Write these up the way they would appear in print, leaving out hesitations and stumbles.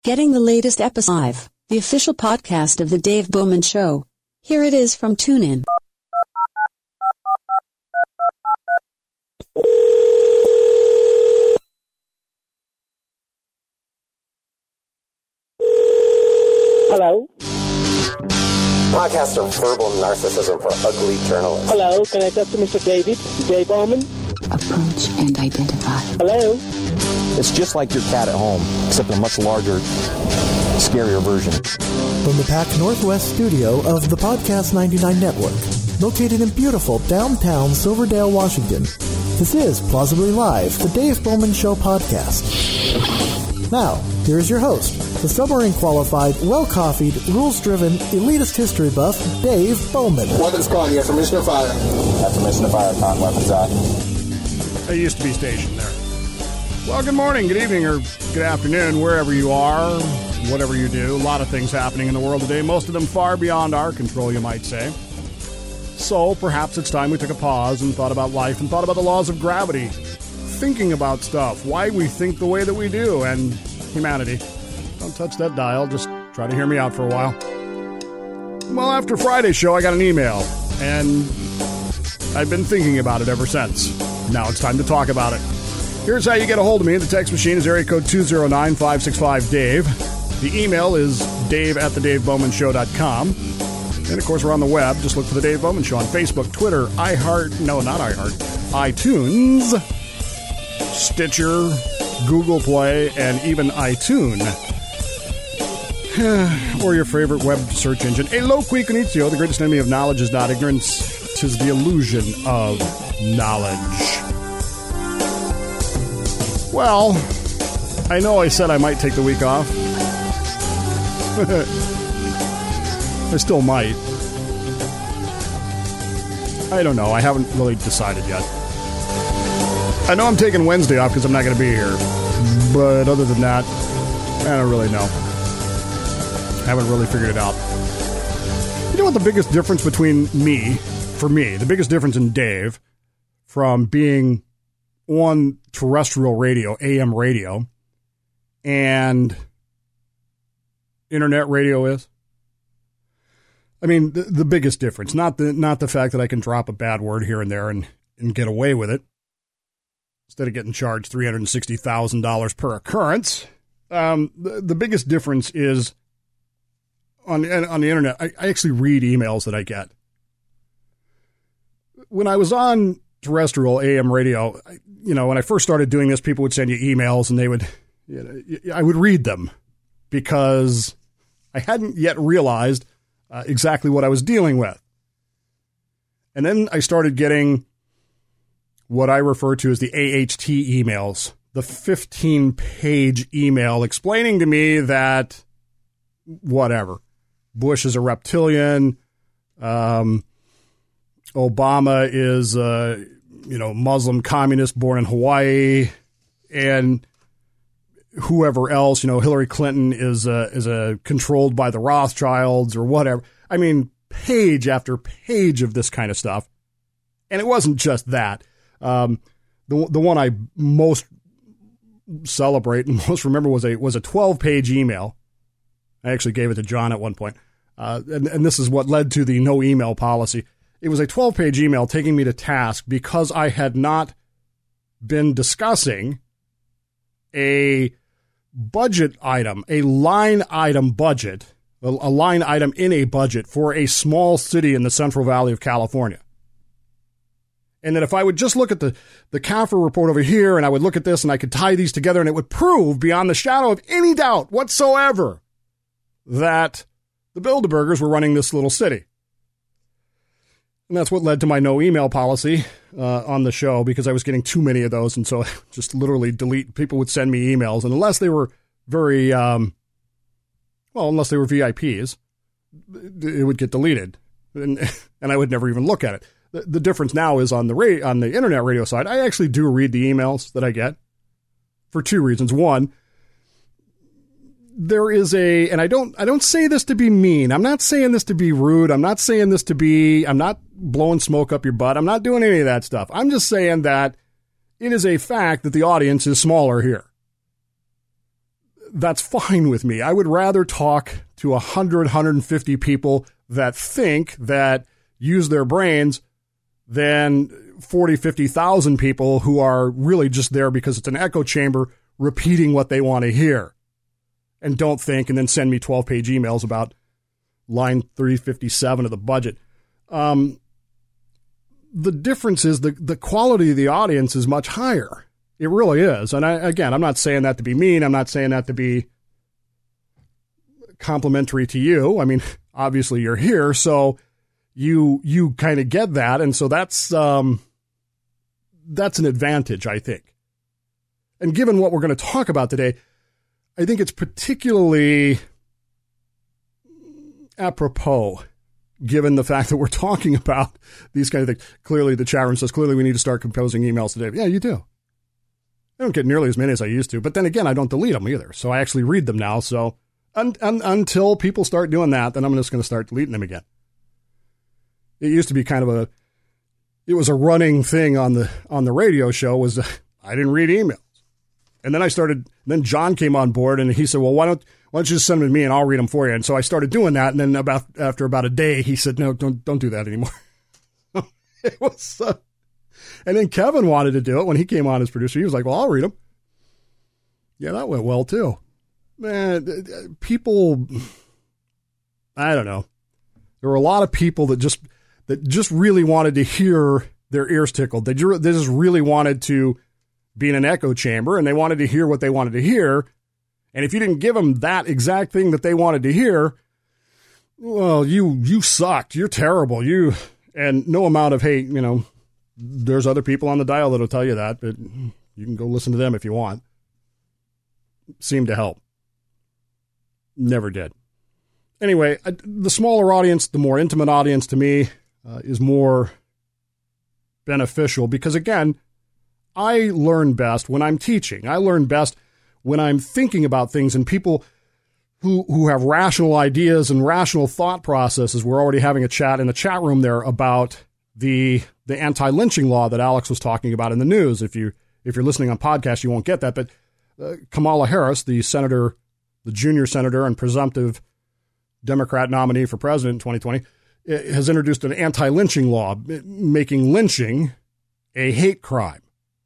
Getting the latest episode live, the official podcast of The Dave Bowman Show. Here it is from TuneIn. Hello? Podcast of verbal narcissism for ugly journalists. Hello, can I talk to Mr. Dave Bowman? Approach and identify. Hello? It's just like your cat at home, except a much larger, scarier version. From the PAC Northwest studio of the Podcast 99 Network, located in beautiful downtown Silverdale, Washington, this is Plausibly Live, the Dave Bowman Show podcast. Now, here is your host, the submarine-qualified, well-coffeed, rules-driven, elitist history buff, Dave Bowman. Weapons con, you have permission to fire. I have permission to fire, con, weapons out. I used to be stationed there. Well, good morning, good evening, or good afternoon, wherever you are, whatever you do. A lot of things happening in the world today, most of them far beyond our control, you might say. So, perhaps it's time we took a pause and thought about life and thought about the laws of gravity, thinking about stuff, why we think the way that we do, and humanity. Don't touch that dial, just try to hear me out for a while. Well, after Friday's show, I got an email, and I've been thinking about it ever since. Now it's time to talk about it. Here's how you get a hold of me. The text machine is area code 209-565-DAVE. The email is dave@thedavebowmanshow.com. And, of course, we're on the web. Just look for The Dave Bowman Show on Facebook, Twitter, iTunes, Stitcher, Google Play, and even iTunes. Or your favorite web search engine. Hello, qui conitio. The greatest enemy of knowledge is not ignorance. 'Tis the illusion of knowledge. Well, I know I said I might take the week off. I still might. I don't know. I haven't really decided yet. I know I'm taking Wednesday off because I'm not going to be here. But other than that, I don't really know. I haven't really figured it out. You know what the biggest difference between for me, the biggest difference in Dave from being on terrestrial radio, AM radio, and internet radio is? I mean, the biggest difference, not the fact that I can drop a bad word here and there and get away with it, instead of getting charged $360,000 per occurrence. The biggest difference is on the internet, I actually read emails that I get. When I was on terrestrial AM radio, when I first started doing this, people would send you emails and I would read them because I hadn't yet realized exactly what I was dealing with. And then I started getting what I refer to as the AHT emails, the 15-page email explaining to me that whatever, Bush is a reptilian, Obama is Muslim communist born in Hawaii, and whoever else, Hillary Clinton is controlled by the Rothschilds or whatever. I mean, page after page of this kind of stuff. And it wasn't just that. The one I most celebrate and most remember was a 12-page email. I actually gave it to John at one point. And this is what led to the no email policy. It was a 12-page email taking me to task because I had not been discussing a budget item, a line item budget, a line item in a budget for a small city in the Central Valley of California. And that if I would just look at the CAFR report over here and I would look at this and I could tie these together and it would prove beyond the shadow of any doubt whatsoever that the Bilderbergers were running this little city. And that's what led to my no email policy on the show, because I was getting too many of those. And so I just literally delete. People would send me emails, and unless they were very, unless they were VIPs, it would get deleted. And I would never even look at it. The difference now is on the internet radio side, I actually do read the emails that I get for two reasons. One, there is and I don't say this to be mean. I'm not saying this to be rude. I'm not blowing smoke up your butt. I'm not doing any of that stuff. I'm just saying that it is a fact that the audience is smaller here. that's fine with me. I would rather talk to 100, 150 people that think, that use their brains, than 40, 50,000 people who are really just there because it's an echo chamber repeating what they want to hear and don't think, and then send me 12-page emails about line 357 of the budget. The difference is the quality of the audience is much higher. It really is. And I'm not saying that to be mean. I'm not saying that to be complimentary to you. I mean, obviously you're here, so you kind of get that. And so that's an advantage, I think. And given what we're going to talk about today, I think it's particularly apropos, given the fact that we're talking about these kind of things. Clearly, the chat room says, clearly we need to start composing emails today. Yeah, you do. I don't get nearly as many as I used to, but then again, I don't delete them either. So I actually read them now. So until people start doing that, then I'm just going to start deleting them again. It used to be kind of it was a running thing on the radio show was I didn't read emails. And then then John came on board and he said, well, why don't you just send them to me and I'll read them for you. And so I started doing that. And then after about a day, he said, no, don't do that anymore. It was, and then Kevin wanted to do it when he came on as producer. He was like, well, I'll read them. Yeah, that went well too. Man, people, I don't know. There were a lot of people that just really wanted to hear their ears tickled. They just really wanted to be in an echo chamber, and they wanted to hear what they wanted to hear. And if you didn't give them that exact thing that they wanted to hear, well, you sucked. You're terrible. And no amount of hate, there's other people on the dial that'll tell you that, but you can go listen to them if you want. Seemed to help. Never did. Anyway, the smaller audience, the more intimate audience to me is more beneficial because, again, I learn best when I'm teaching. I learn best when I'm thinking about things, and people who have rational ideas and rational thought processes. We're already having a chat in the chat room there about the anti-lynching law that Alex was talking about in the news. If you're listening on podcast, you won't get that. But Kamala Harris, the junior senator and presumptive Democrat nominee for president in 2020, has introduced an anti-lynching law, making lynching a hate crime.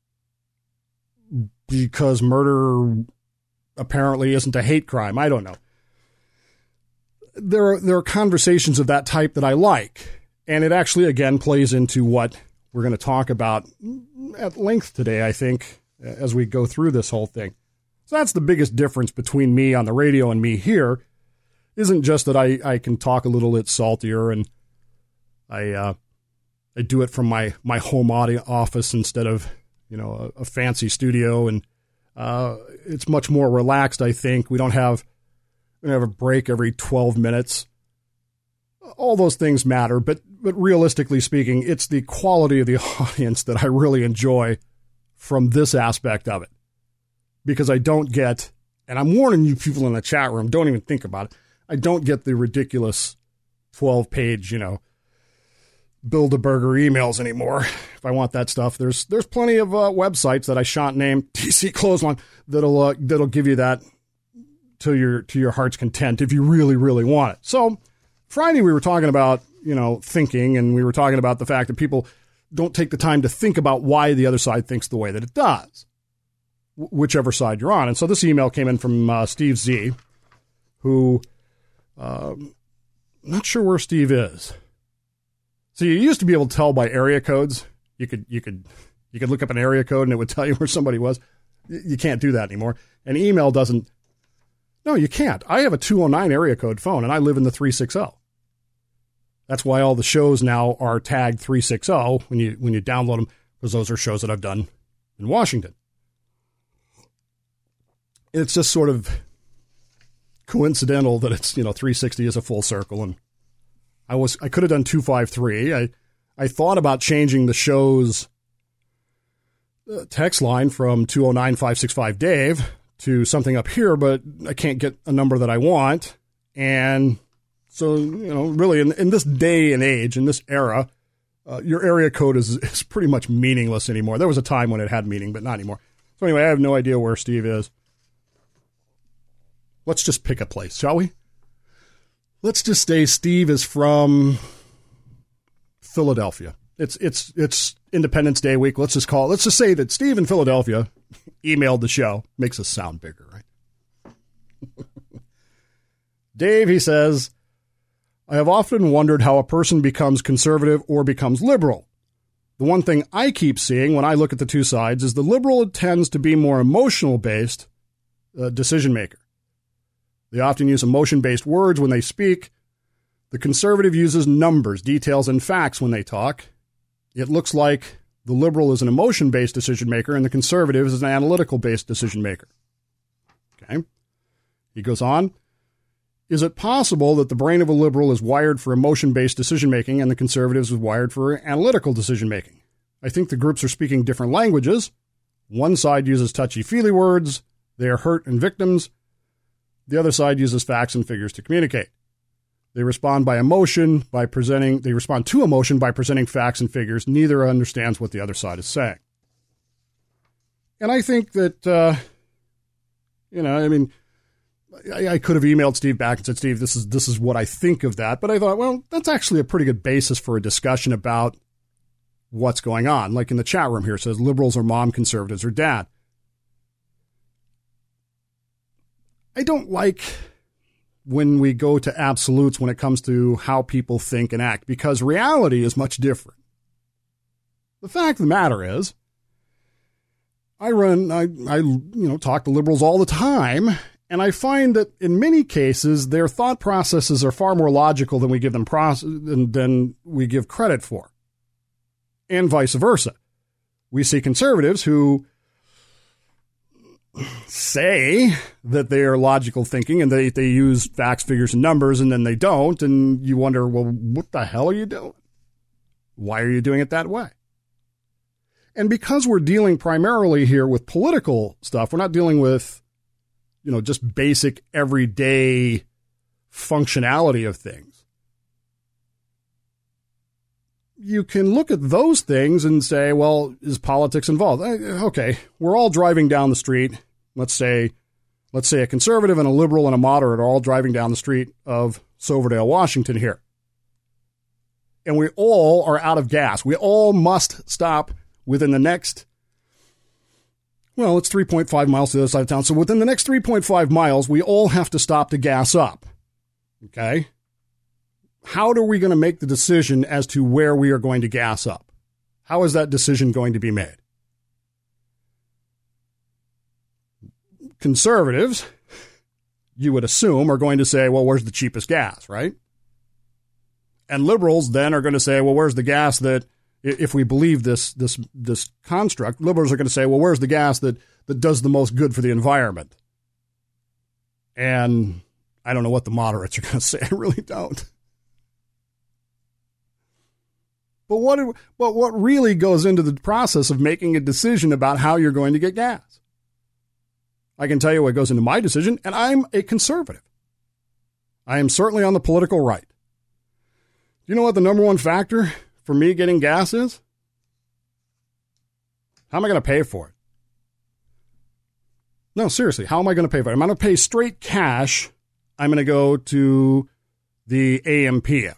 Because murder apparently isn't a hate crime. I don't know. There are conversations of that type that I like. And it actually, again, plays into what we're going to talk about at length today, I think, as we go through this whole thing. So that's the biggest difference between me on the radio and me here. Isn't just that I can talk a little bit saltier and I do it from my home office instead of a fancy studio, and it's much more relaxed, I think. We don't have a break every 12 minutes. All those things matter, but realistically speaking, it's the quality of the audience that I really enjoy from this aspect of it. Because I don't get, and I'm warning you people in the chat room, don't even think about it, I don't get the ridiculous 12-page, Build-A-Burger emails anymore. If I want that stuff, there's plenty of websites that I shan't name, TC Clothesline, that'll give you that to your heart's content if you really, really want it. So Friday we were talking about, thinking, and we were talking about the fact that people don't take the time to think about why the other side thinks the way that it does, whichever side you're on. And so this email came in from Steve Z, who, not sure where Steve is. So you used to be able to tell by area codes. You could look up an area code and it would tell you where somebody was. You can't do that anymore. And email doesn't. No, you can't. I have a 209 area code phone and I live in the 360. That's why all the shows now are tagged 360 when you download them, because those are shows that I've done in Washington. It's just sort of coincidental that it's 360 is a full circle, and I could have done 253. I thought about changing the show's text line from 209-565-DAVE to something up here, but I can't get a number that I want. And so, really in this day and age, in this era, your area code is pretty much meaningless anymore. There was a time when it had meaning, but not anymore. So anyway, I have no idea where Steve is. Let's just pick a place, shall we? Let's just say Steve is from Philadelphia. It's Independence Day week. Let's just say that Steve in Philadelphia emailed the show. Makes us sound bigger, right? Dave, he says, I have often wondered how a person becomes conservative or becomes liberal. The one thing I keep seeing when I look at the two sides is the liberal tends to be more emotional-based decision maker. They often use emotion-based words when they speak. The conservative uses numbers, details, and facts when they talk. It looks like the liberal is an emotion-based decision maker and the conservative is an analytical-based decision maker. Okay. He goes on. Is it possible that the brain of a liberal is wired for emotion-based decision-making and the conservatives is wired for analytical decision-making? I think the groups are speaking different languages. One side uses touchy-feely words. They are hurt and victims. The other side uses facts and figures to communicate. They respond to emotion by presenting facts and figures. Neither understands what the other side is saying. And I think that, I could have emailed Steve back and said, Steve, this is what I think of that. But I thought, well, that's actually a pretty good basis for a discussion about what's going on. Like in the chat room here, it says liberals are mom, conservatives are dad. I don't like when we go to absolutes when it comes to how people think and act, because reality is much different. The fact of the matter is, I talk to liberals all the time, and I find that in many cases, their thought processes are far more logical than we give them than we give credit for. And vice versa. We see conservatives who say that they are logical thinking and they use facts, figures, and numbers, and then they don't, and you wonder, well, what the hell are you doing? Why are you doing it that way? And because we're dealing primarily here with political stuff, we're not dealing with, just basic everyday functionality of things. You can look at those things and say, well, is politics involved? Okay, we're all driving down the street. Let's say a conservative and a liberal and a moderate are all driving down the street of Silverdale, Washington here. And we all are out of gas. We all must stop within the next, it's 3.5 miles to the other side of town. So within the next 3.5 miles, we all have to stop to gas up. Okay? How are we going to make the decision as to where we are going to gas up? How is that decision going to be made? Conservatives, you would assume, are going to say, well, where's the cheapest gas, right? And liberals then are going to say, well, where's the gas that, if we believe this construct, liberals are going to say, well, where's the gas that does the most good for the environment? And I don't know what the moderates are going to say. I really don't. But what really goes into the process of making a decision about how you're going to get gas? I can tell you what goes into my decision, and I'm a conservative. I am certainly on the political right. Do you know what the number one factor for me getting gas is? How am I going to pay for it? No, seriously, how am I going to pay for it? I'm going to pay straight cash. I'm going to go to the AM/PM.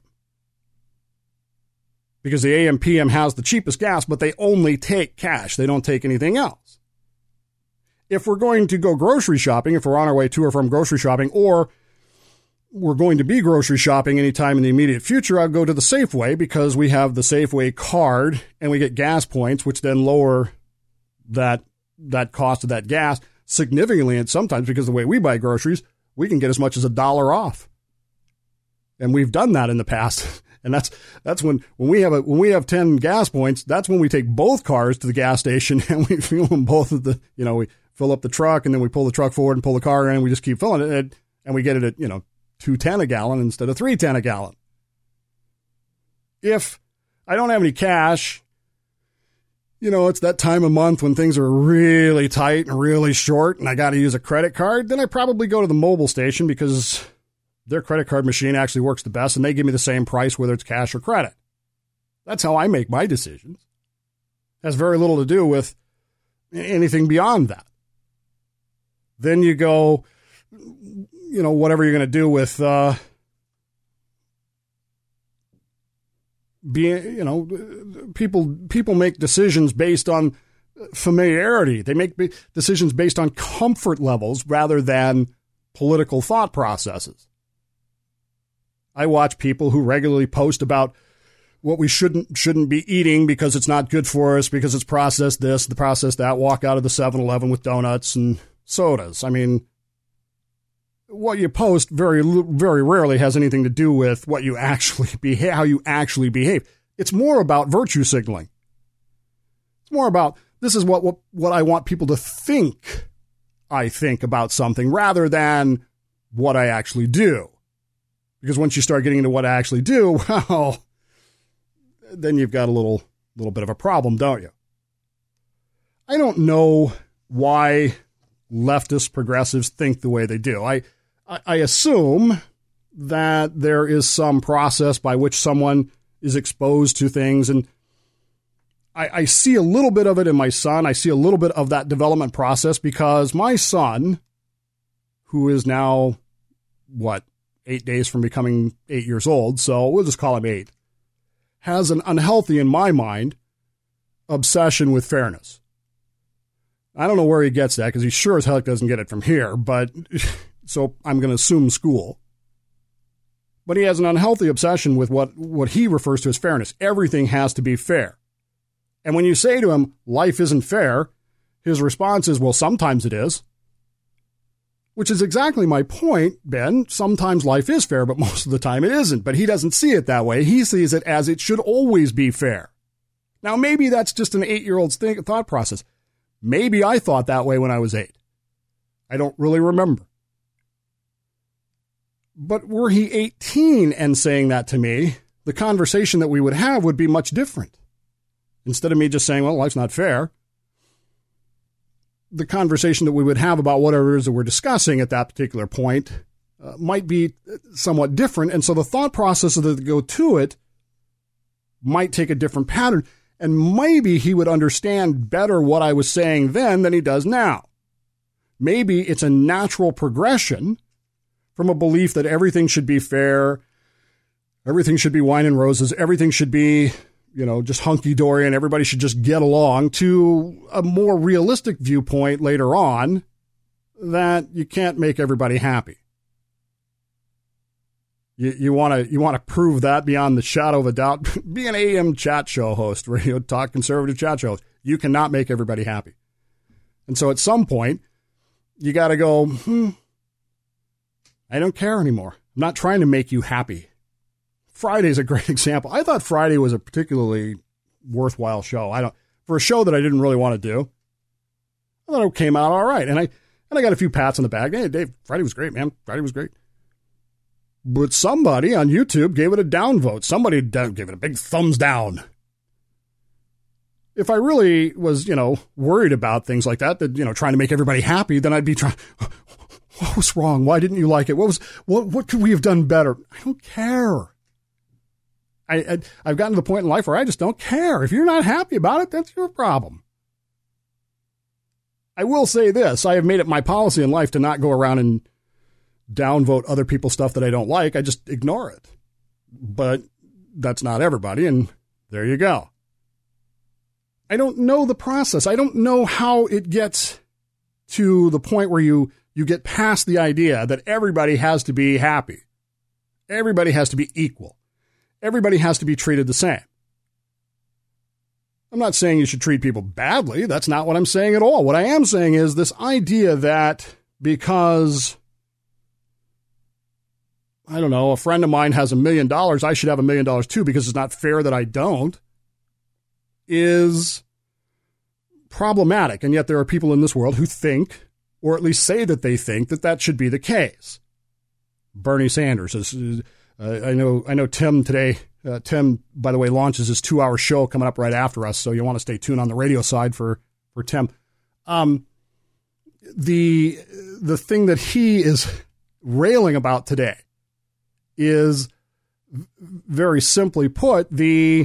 Because the AM/PM has the cheapest gas, but they only take cash. They don't take anything else. If we're going to go grocery shopping, if we're on our way to or from grocery shopping, or we're going to be grocery shopping anytime in the immediate future, I'll go to the Safeway because we have the Safeway card and we get gas points, which then lower that cost of that gas significantly. And sometimes because the way we buy groceries, we can get as much as $1 off. And we've done that in the past. And that's when we have 10 gas points, that's when we take both cars to the gas station and we fill them both at the, we fill up the truck and then we pull the truck forward and pull the car in and we just keep filling it and we get it at, $2.10 a gallon instead of $3.10 a gallon. If I don't have any cash, it's that time of month when things are really tight and really short and I got to use a credit card, then I probably go to the mobile station because their credit card machine actually works the best and they give me the same price whether it's cash or credit. That's how I make my decisions. It has very little to do with anything beyond that. Then you go, whatever you're going to do with people make decisions based on familiarity. They make decisions based on comfort levels rather than political thought processes. I watch people who regularly post about what we shouldn't be eating because it's not good for us, because it's processed this, the processed that, walk out of the 7-Eleven with donuts and sodas. I mean, what you post very rarely has anything to do with what you actually how you actually behave. It's more about virtue signaling. It's more about, this is what I want people to think I think about something rather than what I actually do. Because once you start getting into what I actually do, well, then you've got a little bit of a problem, don't you? I don't know why leftist progressives think the way they do. I assume that there is some process by which someone is exposed to things, and I see a little bit of it in my son. I see a little bit of that development process because my son, who is now, 8 days from becoming 8 years old, so we'll just call him 8, has an unhealthy, in my mind, obsession with fairness. I don't know where he gets that because he sure as heck doesn't get it from here, but so I'm going to assume school. But he has an unhealthy obsession with what he refers to as fairness. Everything has to be fair. And when you say to him, life isn't fair, his response is, well, sometimes it is. Which is exactly my point, Ben. Sometimes life is fair, but most of the time it isn't. But he doesn't see it that way. He sees it as it should always be fair. Now, maybe that's just an 8-year-old's thought process. Maybe I thought that way when I was 8. I don't really remember. But were he 18 and saying that to me, the conversation that we would have would be much different. Instead of me just saying, well, life's not fair, the conversation that we would have about whatever it is that we're discussing at that particular point might be somewhat different. And so the thought processes that go to it might take a different pattern. And maybe he would understand better what I was saying then than he does now. Maybe it's a natural progression from a belief that everything should be fair, everything should be wine and roses, everything should be, just hunky-dory and everybody should just get along, to a more realistic viewpoint later on that you can't make everybody happy. You want to prove that beyond the shadow of a doubt? Be an AM chat show host, radio talk conservative chat show host. You cannot make everybody happy. And so at some point, you got to go, I don't care anymore. I'm not trying to make you happy. Friday's a great example. I thought Friday was a particularly worthwhile show. For a show that I didn't really want to do, I thought it came out all right. And I got a few pats on the back. Hey, Dave, Friday was great, man. Friday was great. But somebody on YouTube gave it a downvote. Somebody gave it a big thumbs down. If I really was, worried about things like that, trying to make everybody happy, then I'd be trying, what was wrong? Why didn't you like it? What could we have done better? I don't care. I've gotten to the point in life where I just don't care. If you're not happy about it, that's your problem. I will say this. I have made it my policy in life to not go around and downvote other people's stuff that I don't like. I just ignore it. But that's not everybody, and there you go. I don't know the process. I don't know how it gets to the point where you get past the idea that everybody has to be happy. Everybody has to be equal. Everybody has to be treated the same. I'm not saying you should treat people badly. That's not what I'm saying at all. What I am saying is this idea that because, I don't know, a friend of mine has $1 million, I should have $1 million too because it's not fair that I don't, is problematic. And yet there are people in this world who think, or at least say that they think, that should be the case. Bernie Sanders is... I know Tim today. Tim, by the way, launches his 2-hour show coming up right after us, so you want to stay tuned on the radio side for Tim. The thing that he is railing about today is, very simply put, the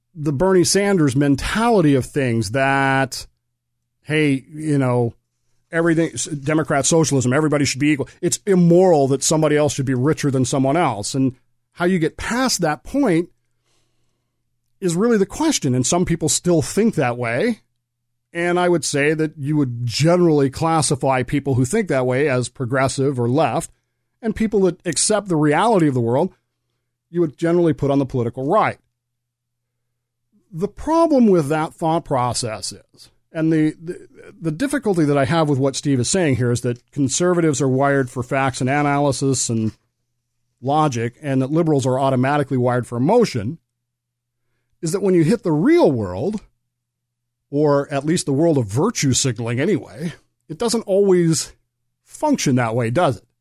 Bernie Sanders mentality of things that, hey, everything, Democrat socialism, everybody should be equal. It's immoral that somebody else should be richer than someone else. And how you get past that point is really the question. And some people still think that way. And I would say that you would generally classify people who think that way as progressive or left, and people that accept the reality of the world, you would generally put on the political right. The problem with that thought process is, and the difficulty that I have with what Steve is saying here is that conservatives are wired for facts and analysis and logic, and that liberals are automatically wired for emotion, is that when you hit the real world, or at least the world of virtue signaling anyway, it doesn't always function that way, does it?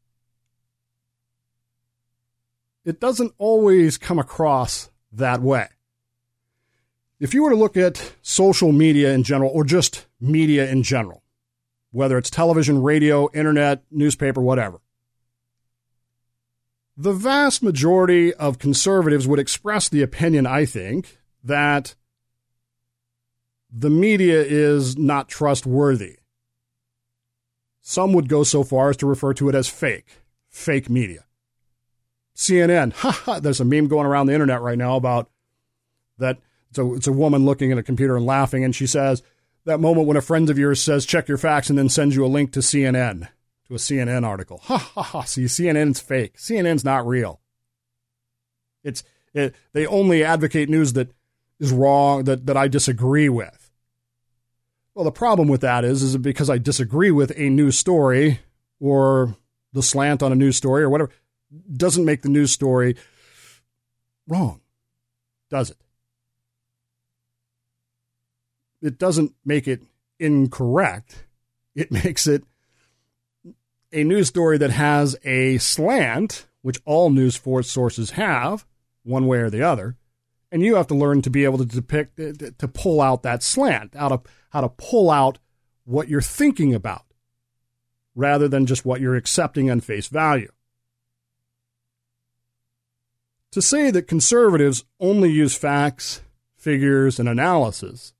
It doesn't always come across that way. If you were to look at social media in general, or just media in general, whether it's television, radio, internet, newspaper, whatever, the vast majority of conservatives would express the opinion, I think, that the media is not trustworthy. Some would go so far as to refer to it as fake media. CNN, there's a meme going around the internet right now about that. It's a woman looking at a computer and laughing, and she says, that moment when a friend of yours says, check your facts, and then sends you a link to CNN, to a CNN article. See, CNN's fake. CNN's not real. They only advocate news that is wrong, that I disagree with. Well, the problem with that is because I disagree with a news story or the slant on a news story or whatever, doesn't make the news story wrong, does it? It doesn't make it incorrect. It makes it a news story that has a slant, which all news sources have, one way or the other. And you have to learn to be able to to pull out that slant, how to pull out what you're thinking about, rather than just what you're accepting on face value. To say that conservatives only use facts, figures, and analysis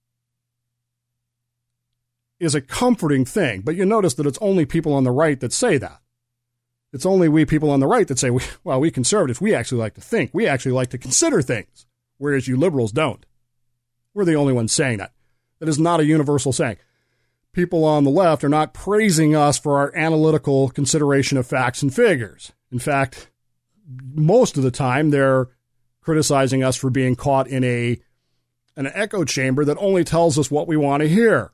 is a comforting thing, but you notice that it's only people on the right that say that. It's only we people on the right that say, we conservatives, we actually like to think. We actually like to consider things, whereas you liberals don't. We're the only ones saying that. That is not a universal saying. People on the left are not praising us for our analytical consideration of facts and figures. In fact, most of the time they're criticizing us for being caught in an echo chamber that only tells us what we want to hear.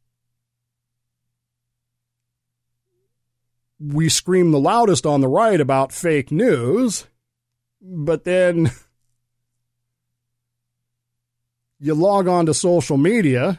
We scream the loudest on the right about fake news, but then you log on to social media,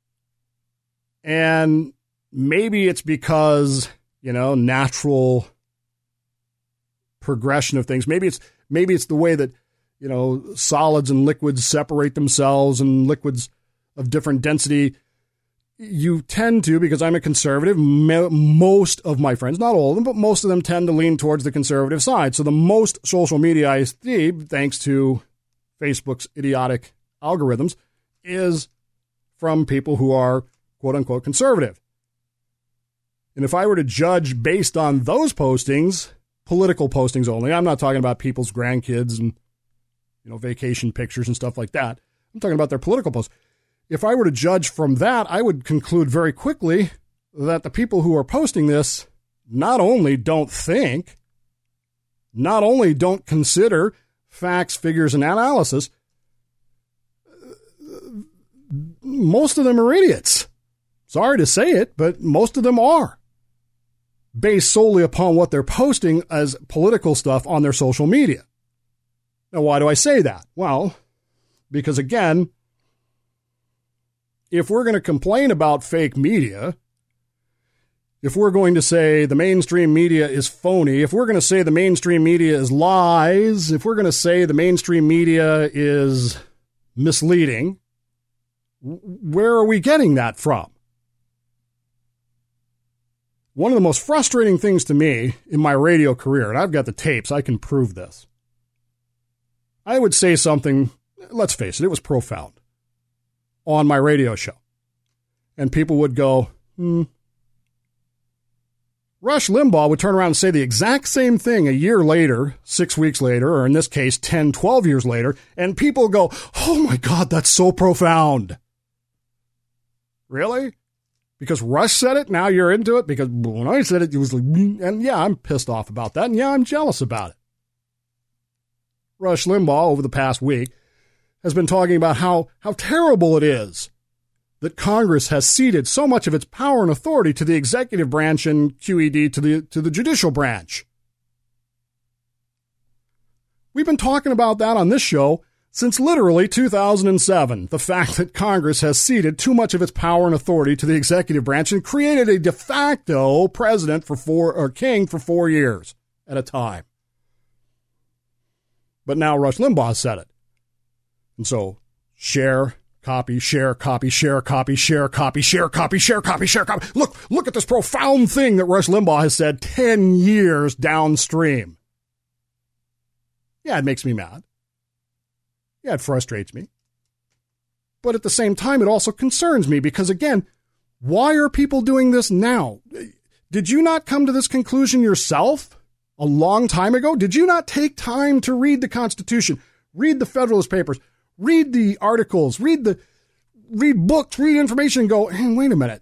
and maybe it's because, natural progression of things. Maybe it's the way that, solids and liquids separate themselves, and liquids of different density. You tend to, because I'm a conservative, most of my friends, not all of them, but most of them tend to lean towards the conservative side. So the most social media I see, thanks to Facebook's idiotic algorithms, is from people who are quote-unquote conservative. And if I were to judge based on those postings, political postings only, I'm not talking about people's grandkids and vacation pictures and stuff like that. I'm talking about their political posts. If I were to judge from that, I would conclude very quickly that the people who are posting this not only don't think, not only don't consider facts, figures, and analysis, most of them are idiots. Sorry to say it, but most of them are, based solely upon what they're posting as political stuff on their social media. Now, why do I say that? Well, because again, if we're going to complain about fake media, if we're going to say the mainstream media is phony, if we're going to say the mainstream media is lies, if we're going to say the mainstream media is misleading, where are we getting that from? One of the most frustrating things to me in my radio career, and I've got the tapes, I can prove this. I would say something, let's face it, it was profound, on my radio show. And people would go, Rush Limbaugh would turn around and say the exact same thing a year later, 6 weeks later, or in this case, 10, 12 years later, and people go, oh my God, that's so profound. Really? Because Rush said it, now you're into it? Because when I said it, it was like, and yeah, I'm pissed off about that, and yeah, I'm jealous about it. Rush Limbaugh, over the past week, has been talking about how terrible it is that Congress has ceded so much of its power and authority to the executive branch and QED to the judicial branch. We've been talking about that on this show since literally 2007, the fact that Congress has ceded too much of its power and authority to the executive branch and created a de facto president king for 4 years at a time. But now Rush Limbaugh said it. And so share, copy, share, copy, share, copy, share, copy, share, copy, share, copy, share, copy. Look at this profound thing that Rush Limbaugh has said 10 years downstream. Yeah, it makes me mad. Yeah, it frustrates me. But at the same time, it also concerns me because, again, why are people doing this now? Did you not come to this conclusion yourself a long time ago? Did you not take time to read the Constitution, read the Federalist Papers, read the articles, read books, read information, and go, hey, wait a minute.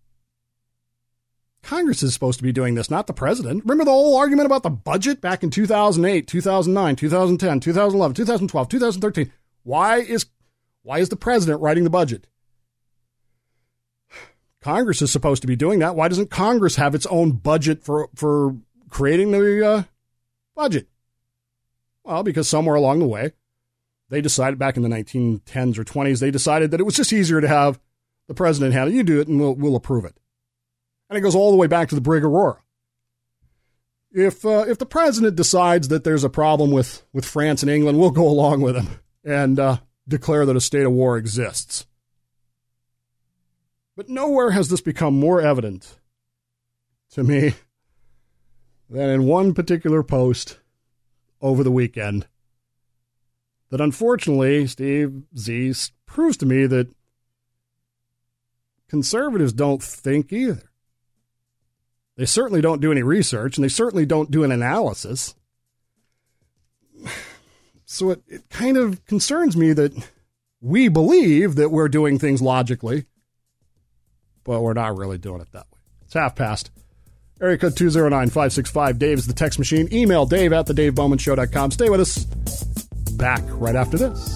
Congress is supposed to be doing this, not the president. Remember the whole argument about the budget back in 2008, 2009, 2010, 2011, 2012, 2013? Why is the president writing the budget? Congress is supposed to be doing that. Why doesn't Congress have its own budget for creating the budget? Well, because somewhere along the way, they decided back in the 1910s or 20s, they decided that it was just easier to have the president handle it. You do it and we'll approve it. And it goes all the way back to the Brig Aurora. If the president decides that there's a problem with France and England, we'll go along with him and declare that a state of war exists. But nowhere has this become more evident to me than in one particular post over the weekend that unfortunately, Steve Z proves to me that conservatives don't think either. They certainly don't do any research, and they certainly don't do an analysis. So it kind of concerns me that we believe that we're doing things logically, but we're not really doing it that way. It's past. Area code 209-565-DAVE is the text machine. Email dave@thedavebowmanshow.com. Stay with us. Back right after this.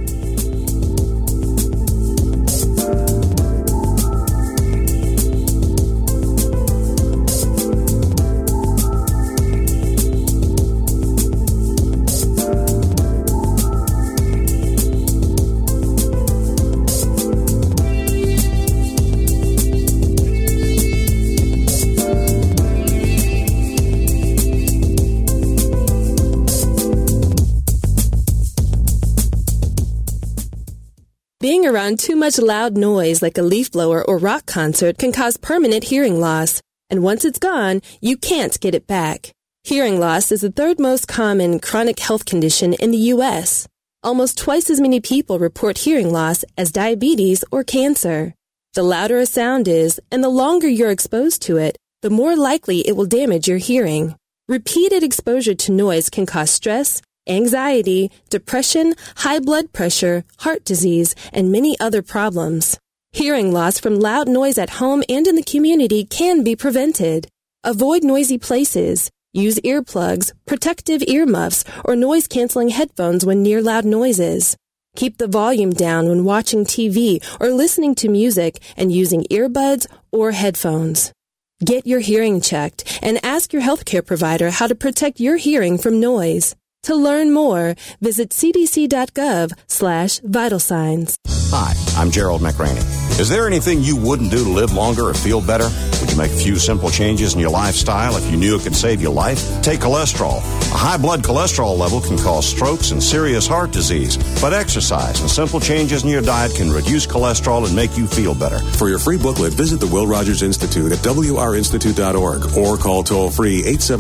Being around too much loud noise like a leaf blower or rock concert can cause permanent hearing loss. And once it's gone, you can't get it back. Hearing loss is the third most common chronic health condition in the U.S. Almost twice as many people report hearing loss as diabetes or cancer. The louder a sound is, and the longer you're exposed to it, the more likely it will damage your hearing. Repeated exposure to noise can cause stress, anxiety, depression, high blood pressure, heart disease, and many other problems. Hearing loss from loud noise at home and in the community can be prevented. Avoid noisy places. Use earplugs, protective earmuffs, or noise-canceling headphones when near loud noises. Keep the volume down when watching TV or listening to music and using earbuds or headphones. Get your hearing checked and ask your healthcare provider how to protect your hearing from noise. To learn more, visit cdc.gov/vital signs. Hi, I'm Gerald McRaney. Is there anything you wouldn't do to live longer or feel better? Would you make a few simple changes in your lifestyle if you knew it could save your life? Take cholesterol. A high blood cholesterol level can cause strokes and serious heart disease. But exercise and simple changes in your diet can reduce cholesterol and make you feel better. For your free booklet, visit the Will Rogers Institute at wrinstitute.org or call toll-free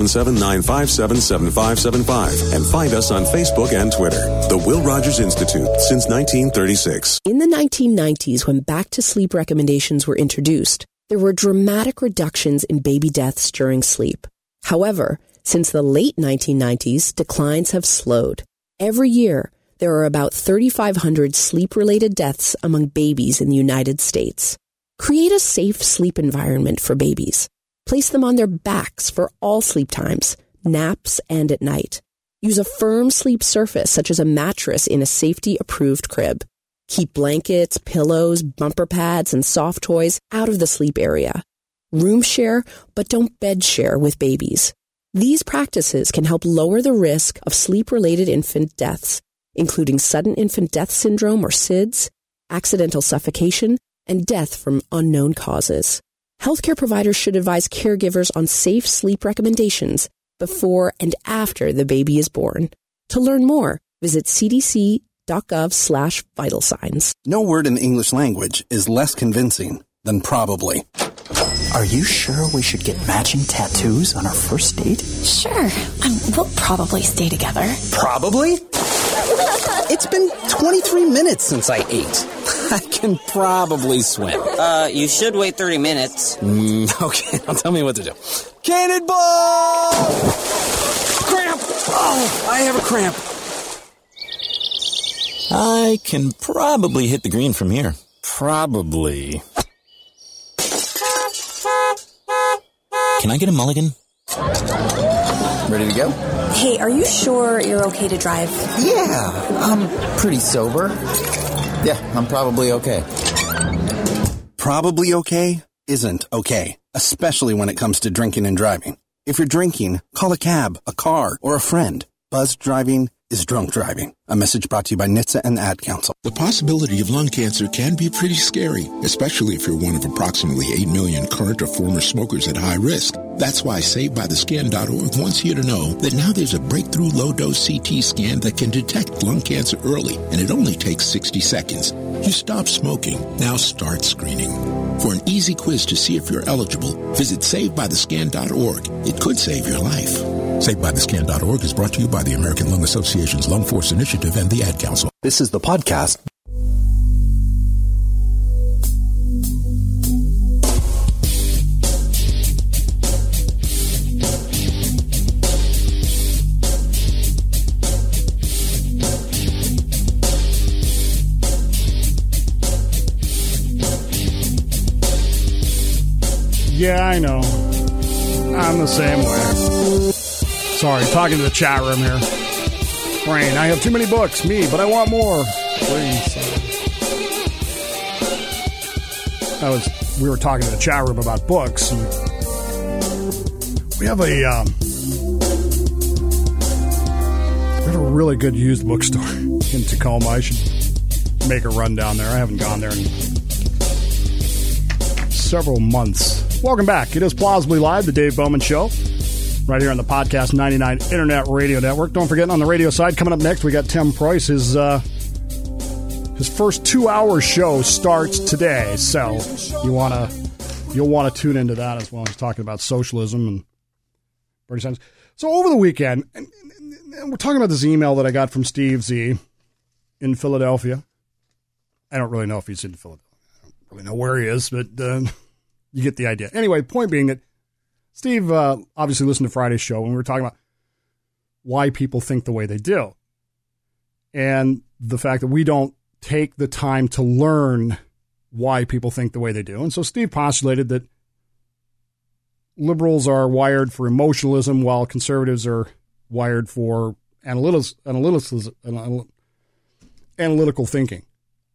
877-957-7575 and find us on Facebook and Twitter. The Will Rogers Institute, since 1936. In the 1990s, when back-to-sleep recommendations were introduced, there were dramatic reductions in baby deaths during sleep. However, since the late 1990s, declines have slowed. Every year, there are about 3,500 sleep-related deaths among babies in the United States. Create a safe sleep environment for babies. Place them on their backs for all sleep times, naps, and at night. Use a firm sleep surface such as a mattress in a safety-approved crib. Keep blankets, pillows, bumper pads, and soft toys out of the sleep area. Room share, but don't bed share with babies. These practices can help lower the risk of sleep-related infant deaths, including sudden infant death syndrome or SIDS, accidental suffocation, and death from unknown causes. Healthcare providers should advise caregivers on safe sleep recommendations before and after the baby is born. To learn more, visit cdc.gov/vital signs. No word in the English language is less convincing than probably. Are you sure we should get matching tattoos on our first date? Sure. We'll probably stay together. Probably? It's been 23 minutes since I ate. I can probably swim. You should wait 30 minutes. Okay, now tell me what to do. Cannonball! Cramp! Oh, I have a cramp. I can probably hit the green from here. Probably. Can I get a mulligan? Ready to go? Hey, are you sure you're okay to drive? Yeah, I'm pretty sober. Yeah, I'm probably okay. Probably okay isn't okay, especially when it comes to drinking and driving. If you're drinking, call a cab, a car, or a friend. Buzzed driving is drunk driving. A message brought to you by NHTSA and the Ad Council. The possibility of lung cancer can be pretty scary, especially if you're one of approximately 8 million current or former smokers at high risk. That's why SaveByTheScan.org wants you to know that now there's a breakthrough low-dose CT scan that can detect lung cancer early, and it only takes 60 seconds. You stop smoking. Now start screening. For an easy quiz to see if you're eligible, visit SaveByTheScan.org. It could save your life. SaveByTheScan.org is brought to you by the American Lung Association's Lung Force Initiative and the Ad Council. This is the podcast. Yeah, I know. I'm the same way. Sorry, talking to the chat room here. Brain, I have too many books. Me, but I want more. Please. We were talking to the chat room about books. And we have a really good used bookstore in Tacoma. I should make a run down there. I haven't gone there in several months. Welcome back. It is Plausibly Live, the Dave Bowman Show, right here on the Podcast 99 Internet Radio Network. Don't forget, on the radio side, coming up next, we got Tim Price. His first 2-hour show starts today, so you'll want to tune into that as well. He's talking about socialism and Bernie Sanders. So over the weekend, and we're talking about this email that I got from Steve Z in Philadelphia. I don't really know if he's in Philadelphia. I don't really know where he is, but you get the idea. Anyway, point being that Steve obviously listened to Friday's show, and we were talking about why people think the way they do. And the fact that we don't take the time to learn why people think the way they do. And so Steve postulated that liberals are wired for emotionalism while conservatives are wired for analytical thinking.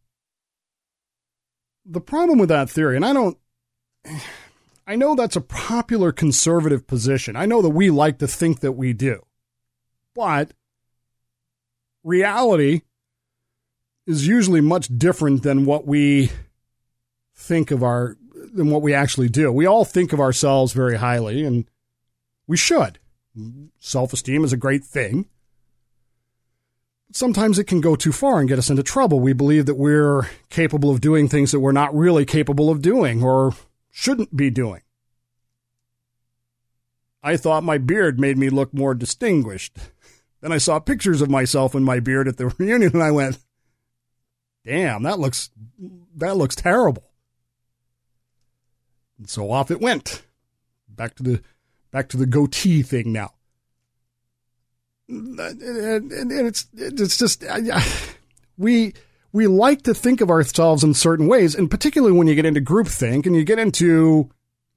The problem with that theory, and I know that's a popular conservative position. I know that we like to think that we do. But reality is usually much different than what we think of than what we actually do. We all think of ourselves very highly, and we should. Self-esteem is a great thing. Sometimes it can go too far and get us into trouble. We believe that we're capable of doing things that we're not really capable of doing or shouldn't be doing. I thought my beard made me look more distinguished. Then I saw pictures of myself and my beard at the reunion, and I went, damn, that looks terrible. And so off it went. Back to the goatee thing now. And it's just we like to think of ourselves in certain ways, and particularly when you get into groupthink and you get into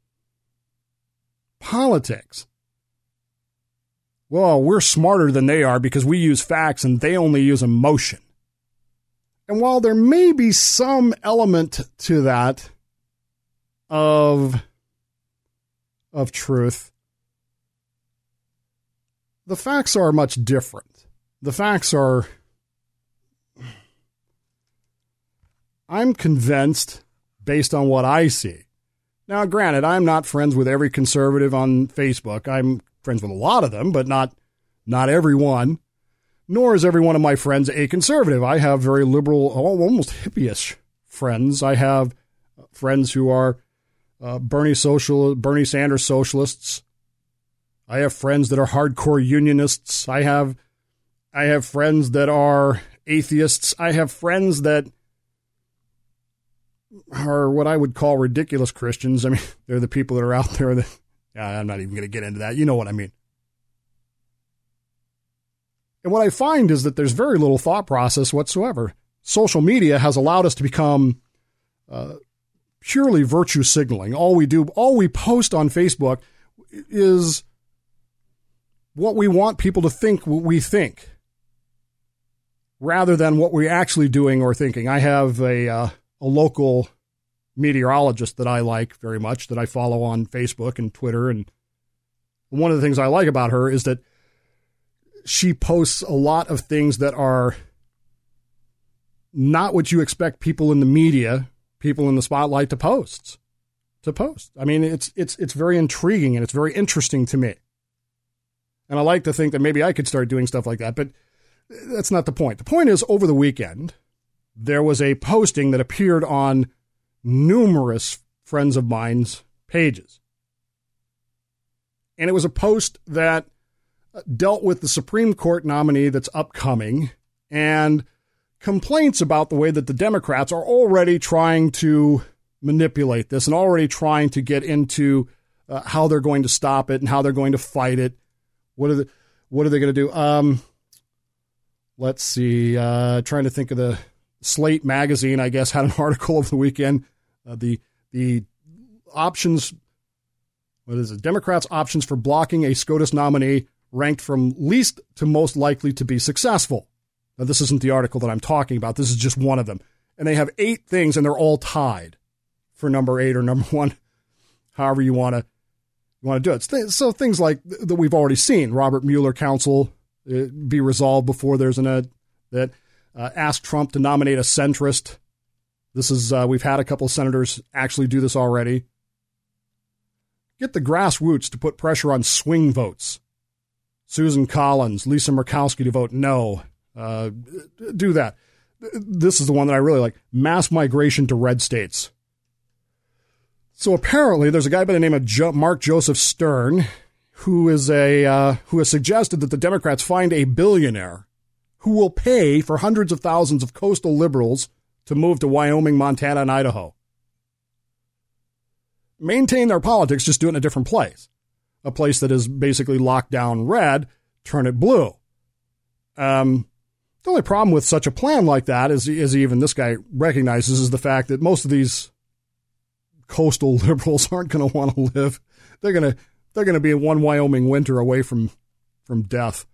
politics. Well, we're smarter than they are because we use facts and they only use emotion. And while there may be some element to that of truth, the facts are much different. The facts are, I'm convinced based on what I see. Now, granted, I'm not friends with every conservative on Facebook. I'm friends with a lot of them, but not everyone. Nor is every one of my friends a conservative. I have very liberal, almost hippie-ish friends. I have friends who are Bernie Sanders socialists. I have friends that are hardcore unionists. I have friends that are atheists. I have friends that are what I would call ridiculous Christians. I mean, they're the people that are out there that, I'm not even going to get into that. You know what I mean. And what I find is that there's very little thought process whatsoever. Social media has allowed us to become purely virtue signaling. All we post on Facebook is what we want people to think we think, rather than what we're actually doing or thinking. I have a local meteorologist that I like very much, that I follow on Facebook and Twitter. And one of the things I like about her is that she posts a lot of things that are not what you expect people in the media, people in the spotlight to post. I mean, it's very intriguing and it's very interesting to me. And I like to think that maybe I could start doing stuff like that, but that's not the point. The point is, over the weekend, there was a posting that appeared on numerous friends of mine's pages. And it was a post that dealt with the Supreme Court nominee that's upcoming and complaints about the way that the Democrats are already trying to manipulate this and already trying to get into how they're going to stop it and how they're going to fight it. What are they going to do? Let's see. Trying to think of the Slate magazine, I guess, had an article over the weekend. The options, what is it? Democrats' options for blocking a SCOTUS nominee ranked from least to most likely to be successful. Now, this isn't the article that I'm talking about. This is just one of them. And they have 8 things, and they're all tied for number 8 or number 1, however you want to do it. So things like that we've already seen. Robert Mueller counsel be resolved before there's that ask Trump to nominate a centrist. This is we've had a couple of senators actually do this already. Get the grassroots to put pressure on swing votes. Susan Collins, Lisa Murkowski to vote no. Do that. This is the one that I really like. Mass migration to red states. So apparently there's a guy by the name of Mark Joseph Stern who has suggested that the Democrats find a billionaire who will pay for hundreds of thousands of coastal liberals to move to Wyoming, Montana, and Idaho. Maintain their politics, just do it in a different place. A place that is basically locked down red, turn it blue. The only problem with such a plan like that, as even this guy recognizes, is the fact that most of these coastal liberals aren't going to want to live. They're going to be in one Wyoming winter away from death.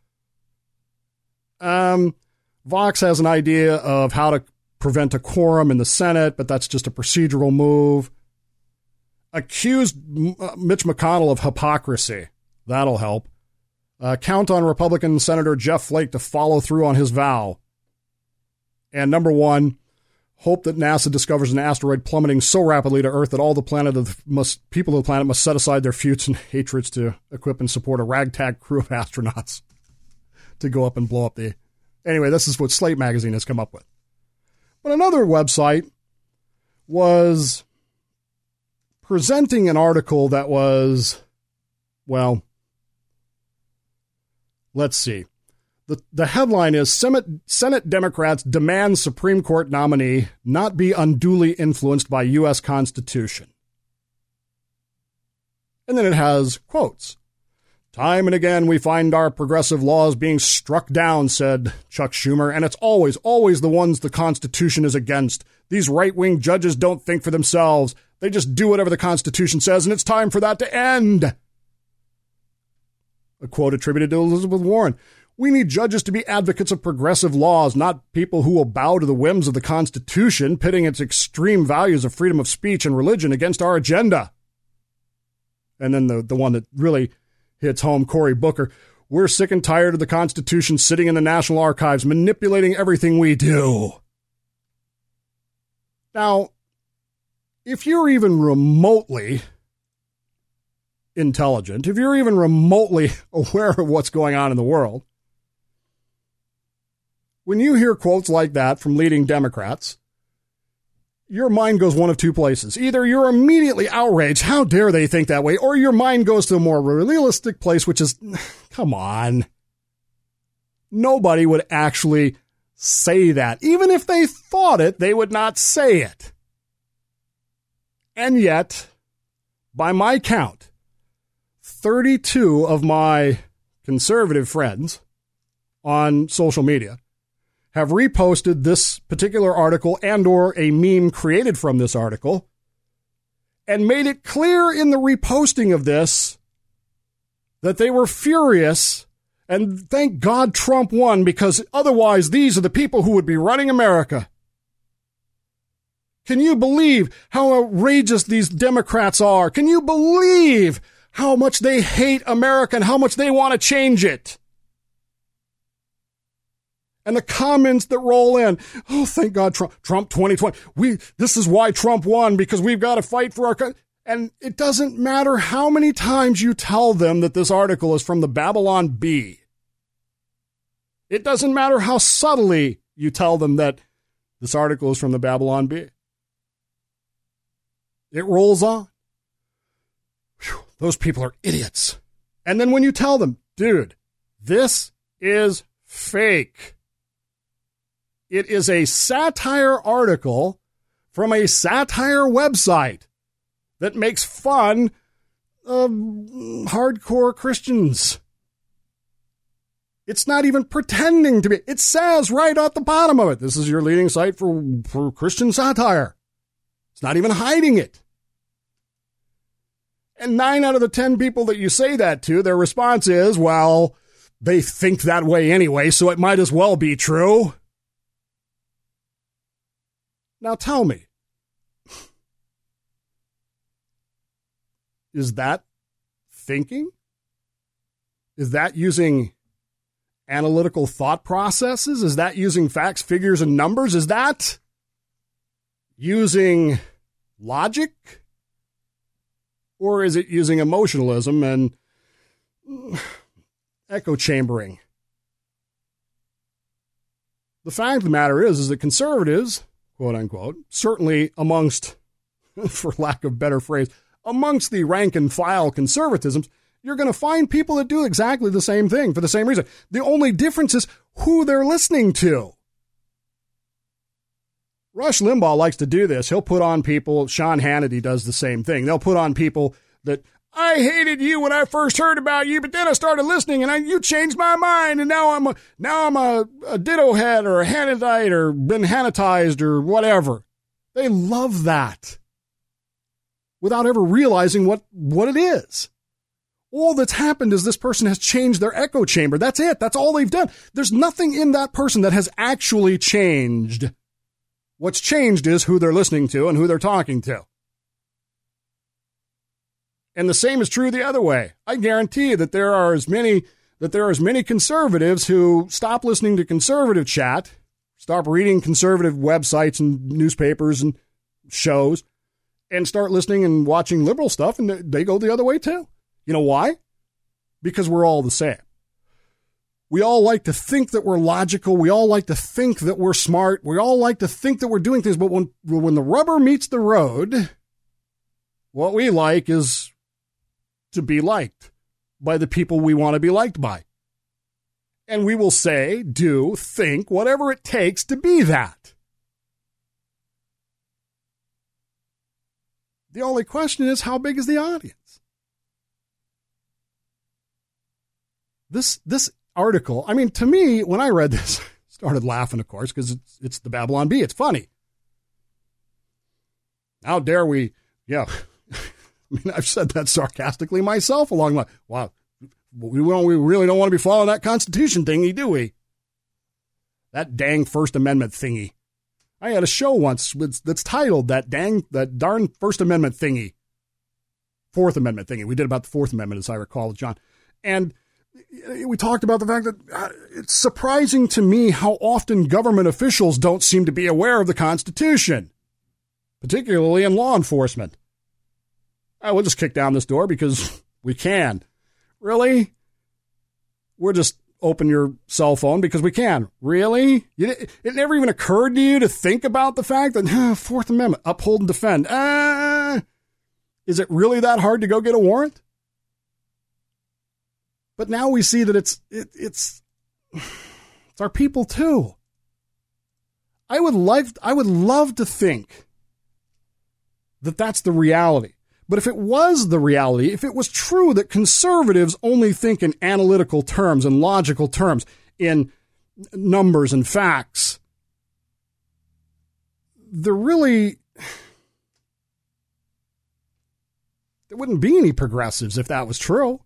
Vox has an idea of how to prevent a quorum in the Senate, but that's just a procedural move. Accused Mitch McConnell of hypocrisy. That'll help. Count on Republican Senator Jeff Flake to follow through on his vow. And number 1, hope that NASA discovers an asteroid plummeting so rapidly to Earth that all the people of the planet must set aside their feuds and hatreds to equip and support a ragtag crew of astronauts to go up and blow up the... Anyway, this is what Slate magazine has come up with. But another website was presenting an article that was, well, let's see. The headline is Senate Democrats demand Supreme Court nominee not be unduly influenced by U.S. Constitution. And then it has quotes. Time and again, we find our progressive laws being struck down, said Chuck Schumer, and it's always, always the ones the Constitution is against. These right-wing judges don't think for themselves. They just do whatever the Constitution says, and it's time for that to end. A quote attributed to Elizabeth Warren. We need judges to be advocates of progressive laws, not people who will bow to the whims of the Constitution, pitting its extreme values of freedom of speech and religion against our agenda. And then the one that really hits home, Cory Booker. We're sick and tired of the Constitution sitting in the National Archives, manipulating everything we do. Now, if you're even remotely intelligent, if you're even remotely aware of what's going on in the world, when you hear quotes like that from leading Democrats, your mind goes one of two places. Either you're immediately outraged, how dare they think that way, or your mind goes to a more realistic place, which is, come on. Nobody would actually say that. Even if they thought it, they would not say it. And yet, by my count, 32 of my conservative friends on social media have reposted this particular article and or a meme created from this article and made it clear in the reposting of this that they were furious and thank God Trump won because otherwise these are the people who would be running America. Can you believe how outrageous these Democrats are? Can you believe how much they hate America and how much they want to change it? And the comments that roll in, oh, thank God, Trump 2020. This is why Trump won, because we've got to fight for our country. And it doesn't matter how many times you tell them that this article is from the Babylon Bee. It doesn't matter how subtly you tell them that this article is from the Babylon Bee. It rolls on. Whew, those people are idiots. And then when you tell them, dude, this is fake. It is a satire article from a satire website that makes fun of hardcore Christians. It's not even pretending to be. It says right at the bottom of it, this is your leading site for Christian satire. It's not even hiding it. And 9 out of the 10 people that you say that to, their response is, well, they think that way anyway, so it might as well be true. Now tell me, is that thinking? Is that using analytical thought processes? Is that using facts, figures, and numbers? Is that using logic? Or is it using emotionalism and echo chambering? The fact of the matter is that conservatives, quote unquote, certainly amongst, for lack of a better phrase, amongst the rank and file conservatisms, you're going to find people that do exactly the same thing for the same reason. The only difference is who they're listening to. Rush Limbaugh likes to do this. He'll put on people, Sean Hannity does the same thing. They'll put on people that, I hated you when I first heard about you, but then I started listening and you changed my mind, and now I'm a ditto head or a Hannitite or been Hannitized or whatever. They love that without ever realizing what it is. All that's happened is this person has changed their echo chamber. That's it. That's all they've done. There's nothing in that person that has actually changed. What's changed is who they're listening to and who they're talking to. And the same is true the other way. I guarantee that there are as many conservatives who stop listening to conservative chat, stop reading conservative websites and newspapers and shows, and start listening and watching liberal stuff, and they go the other way too. You know why? Because we're all the same. We all like to think that we're logical. We all like to think that we're smart. We all like to think that we're doing things. But when the rubber meets the road, what we like is to be liked by the people we want to be liked by. And we will say, do, think, whatever it takes to be that. The only question is, how big is the audience? This article, I mean, to me, when I read this, I started laughing, of course, because it's the Babylon Bee. It's funny. How dare we? Yeah. I mean, I've said that sarcastically myself along the line. Wow. We really don't want to be following that Constitution thingy, do we? That dang First Amendment thingy. I had a show once that's titled that darn First Amendment thingy. Fourth Amendment thingy. We did about the Fourth Amendment, as I recall, John. And we talked about the fact that it's surprising to me how often government officials don't seem to be aware of the Constitution, particularly in law enforcement. We'll just kick down this door because we can. Really? We'll just open your cell phone because we can. Really? It never even occurred to you to think about the fact that Fourth Amendment, uphold and defend. Is it really that hard to go get a warrant? But now we see that it's our people too. I would love to think that that's the reality. But if it was the reality, if it was true that conservatives only think in analytical terms and logical terms, in numbers and facts, there wouldn't be any progressives if that was true.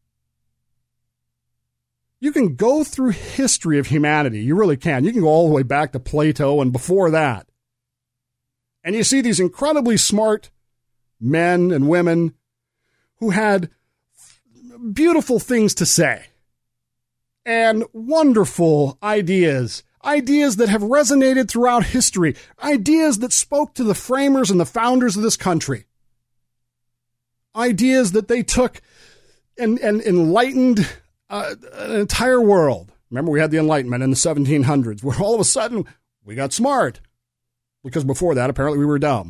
You can go through history of humanity. You really can. You can go all the way back to Plato and before that. And you see these incredibly smart men and women who had beautiful things to say and wonderful ideas that have resonated throughout history, ideas that spoke to the framers and the founders of this country, ideas that they took and enlightened an entire world. Remember, we had the Enlightenment in the 1700s, where all of a sudden we got smart, because before that, apparently we were dumb.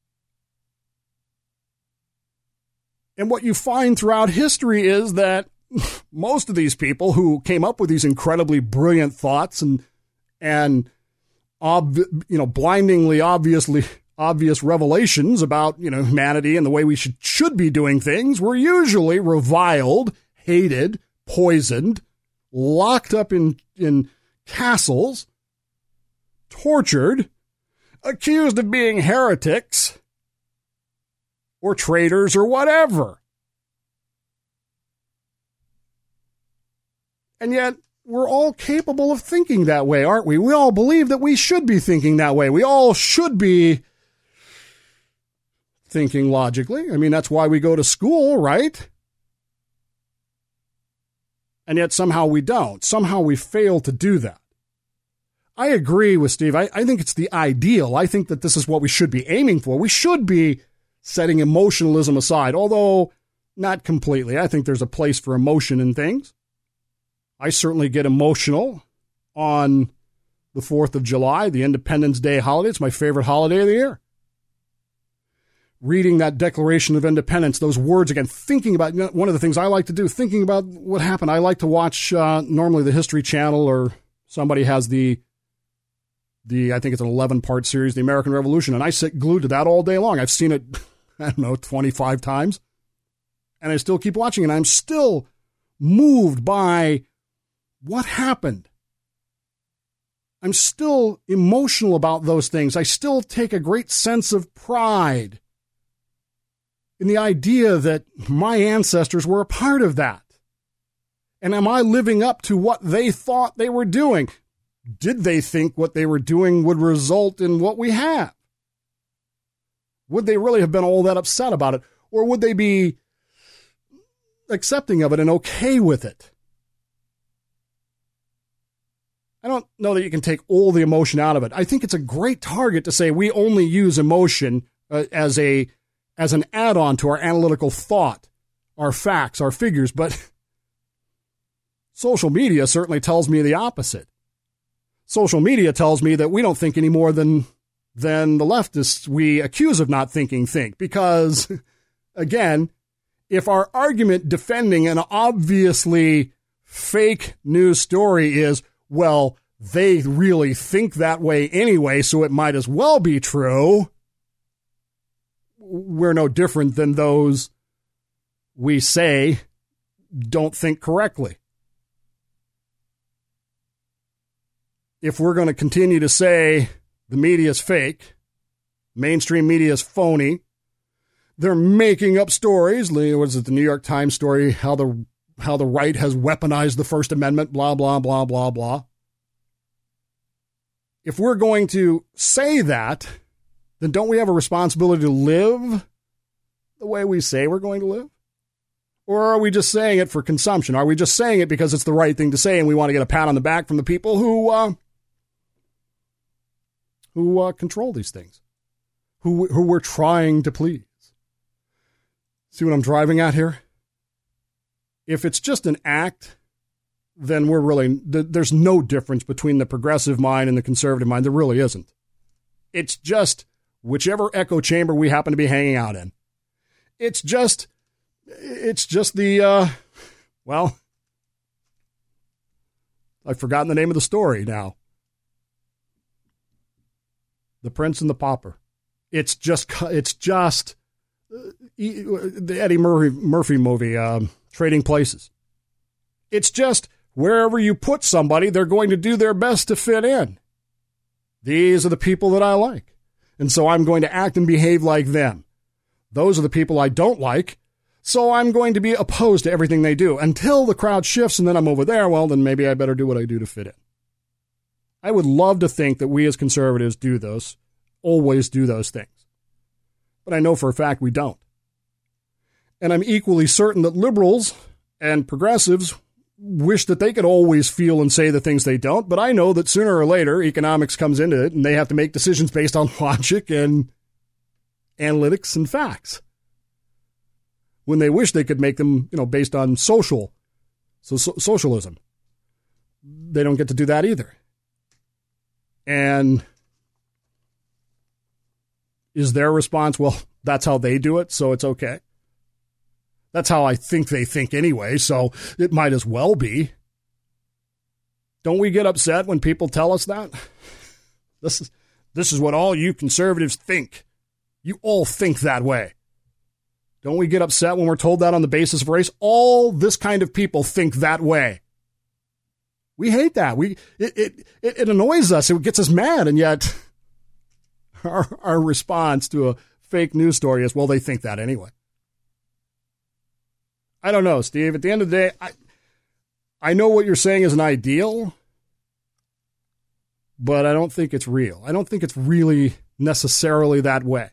And what you find throughout history is that most of these people who came up with these incredibly brilliant thoughts and blindingly obvious revelations about, humanity and the way we should be doing things were usually reviled, hated, poisoned, locked up in castles, tortured, accused of being heretics or traitors or whatever. And yet, we're all capable of thinking that way, aren't we? We all believe that we should be thinking that way. We all should be thinking logically. I mean, that's why we go to school, right? And yet somehow we don't. Somehow we fail to do that. I agree with Steve. I think it's the ideal. I think that this is what we should be aiming for. We should be setting emotionalism aside, although not completely. I think there's a place for emotion in things. I certainly get emotional on the 4th of July, the Independence Day holiday. It's my favorite holiday of the year. Reading that Declaration of Independence, those words again, thinking about, one of the things I like to do, thinking about what happened. I like to watch normally the History Channel, or somebody has the I think it's an 11-part series, The American Revolution, and I sit glued to that all day long. I've seen it, 25 times, and I still keep watching, and I'm still moved by what happened. I'm still emotional about those things. I still take a great sense of pride in the idea that my ancestors were a part of that. And am I living up to what they thought they were doing? Did they think what they were doing would result in what we have? Would they really have been all that upset about it? Or would they be accepting of it and okay with it? I don't know that you can take all the emotion out of it. I think it's a great target to say we only use emotion as an add-on to our analytical thought, our facts, our figures, but social media certainly tells me the opposite. Social media tells me that we don't think any more than the leftists we accuse of not thinking think, because, again, if our argument defending an obviously fake news story is, well, they really think that way anyway, so it might as well be true, we're no different than those we say don't think correctly. if we're going to continue to say the media is fake, mainstream media is phony, they're making up stories. Was it the New York Times story, how the right has weaponized the First Amendment, blah, blah, blah, blah, blah. If we're going to say that, then don't we have a responsibility to live the way we say we're going to live? Or are we just saying it for consumption? Are we just saying it because it's the right thing to say and we want to get a pat on the back from the people who control these things, who we're trying to please? See what I'm driving at here? If it's just an act, then there's no difference between the progressive mind and the conservative mind. There really isn't. It's just whichever echo chamber we happen to be hanging out in. It's just the, I've forgotten the name of the story now. The Prince and the Pauper. It's just the Eddie Murphy movie, Trading Places. It's just wherever you put somebody, they're going to do their best to fit in. These are the people that I like. And so I'm going to act and behave like them. Those are the people I don't like. So I'm going to be opposed to everything they do until the crowd shifts and then I'm over there. Well, then maybe I better do what I do to fit in. I would love to think that we as conservatives always do those things. But I know for a fact we don't. And I'm equally certain that liberals and progressives wish that they could always feel and say the things they don't. But I know that sooner or later economics comes into it and they have to make decisions based on logic and analytics and facts. When they wish they could make them, based on socialism. They don't get to do that either. And is their response, well, that's how they do it, so it's okay? That's how I think they think anyway, so it might as well be. Don't we get upset when people tell us that? This is what all you conservatives think. You all think that way. Don't we get upset when we're told that on the basis of race? All this kind of people think that way. We hate that. It annoys us. It gets us mad, and yet our response to a fake news story is, well, they think that anyway. I don't know, Steve. At the end of the day, I know what you're saying is an ideal, but I don't think it's real. I don't think it's really necessarily that way.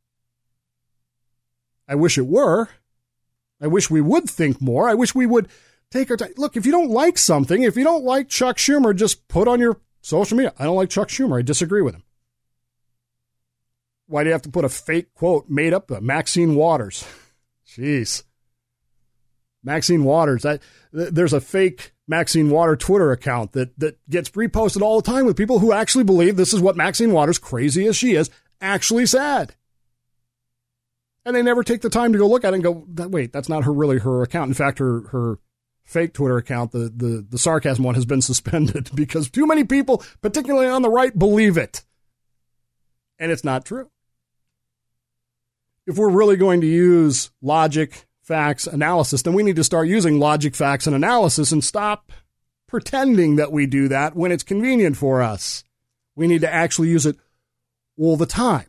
I wish it were. I wish we would think more. I wish we would take our time. Look, if you don't like something, if you don't like Chuck Schumer, just put on your social media, I don't like Chuck Schumer. I disagree with him. Why do you have to put a fake quote made up? Maxine Waters. Jeez. Maxine Waters. There's a fake Maxine Waters Twitter account that gets reposted all the time with people who actually believe this is what Maxine Waters, crazy as she is, actually said. And they never take the time to go look at it and go, wait, that's not really her account. In fact, her fake Twitter account, the sarcasm one, has been suspended because too many people, particularly on the right, believe it. And it's not true. If we're really going to use logic, facts, analysis, then we need to start using logic, facts, and analysis and stop pretending that we do that when it's convenient for us. We need to actually use it all the time.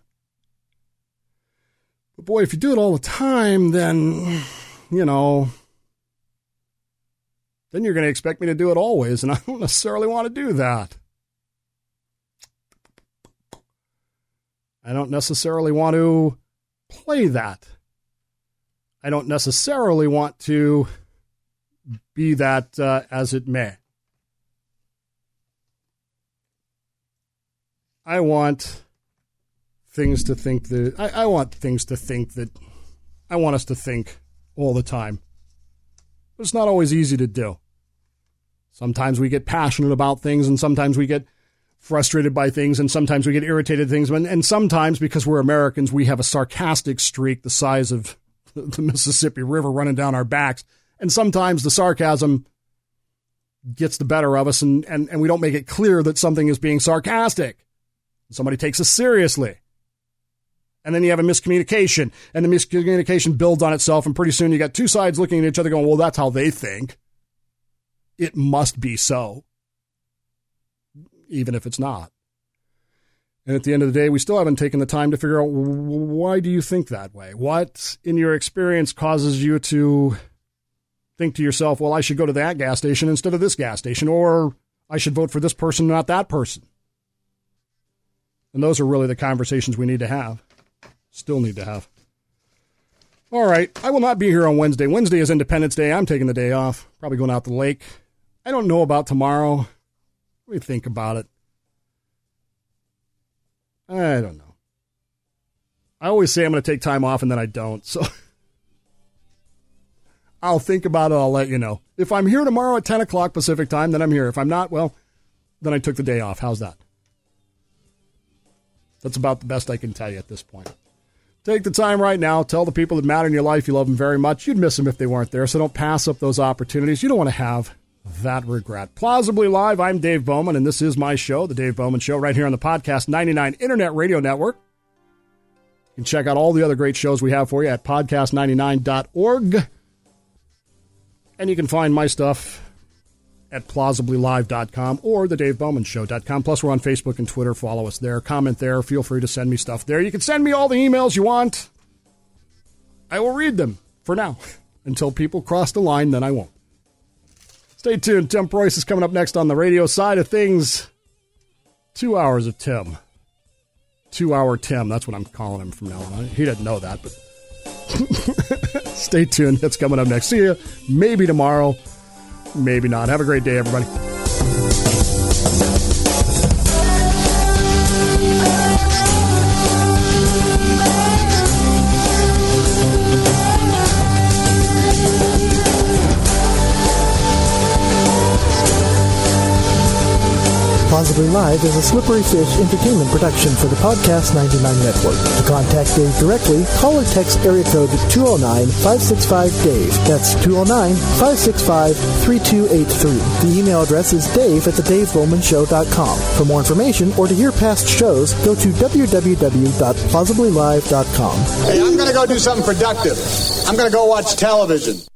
But boy, if you do it all the time, then, then you're going to expect me to do it always, and I don't necessarily want to do that. I don't necessarily want to play that. I don't necessarily want to be that as it may. I want things to think that I want us to think all the time. But it's not always easy to do. Sometimes we get passionate about things, and sometimes we get frustrated by things, and sometimes we get irritated at things. And sometimes, because we're Americans, we have a sarcastic streak the size of the Mississippi River running down our backs. And sometimes the sarcasm gets the better of us, and we don't make it clear that something is being sarcastic. Somebody takes us seriously. And then you have a miscommunication, and the miscommunication builds on itself, and pretty soon you got two sides looking at each other going, well, that's how they think. It must be so. even if it's not. And at the end of the day, we still haven't taken the time to figure out, why do you think that way? What in your experience causes you to think to yourself, well, I should go to that gas station instead of this gas station, or I should vote for this person, not that person? And those are really the conversations we need to have. Still need to have. All right, I will not be here on Wednesday. Wednesday is Independence Day. I'm taking the day off. Probably going out to the lake. I don't know about tomorrow. Let me think about it. I don't know. I always say I'm going to take time off, and then I don't. So I'll think about it. I'll let you know. If I'm here tomorrow at 10 o'clock Pacific time, then I'm here. If I'm not, well, then I took the day off. How's that? That's about the best I can tell you at this point. Take the time right now. Tell the people that matter in your life you love them very much. You'd miss them if they weren't there, so don't pass up those opportunities. You don't want to have that regret. Plausibly Live, I'm Dave Bowman, and this is my show, The Dave Bowman Show, right here on the Podcast 99 Internet Radio Network. You can check out all the other great shows we have for you at podcast99.org. And you can find my stuff at plausiblylive.com or thedavebowmanshow.com. Plus, we're on Facebook and Twitter. Follow us there. Comment there. Feel free to send me stuff there. You can send me all the emails you want. I will read them for now. Until people cross the line, then I won't. Stay tuned. Tim Preuss is coming up next on the radio side of things. 2 hours of Tim. 2 Hour Tim. That's what I'm calling him from now on. He didn't know that, but stay tuned. That's coming up next. See you maybe tomorrow. Maybe not. Have a great day, everybody. Plausibly Live is a Slippery Fish entertainment production for the Podcast 99 Network. To contact Dave directly, call or text area code 209-565-DAVE. That's 209-565-3283. The email address is dave@thedavebowmanshow.com. For more information or to hear past shows, go to www.plausiblylive.com. Hey, I'm going to go do something productive. I'm going to go watch television.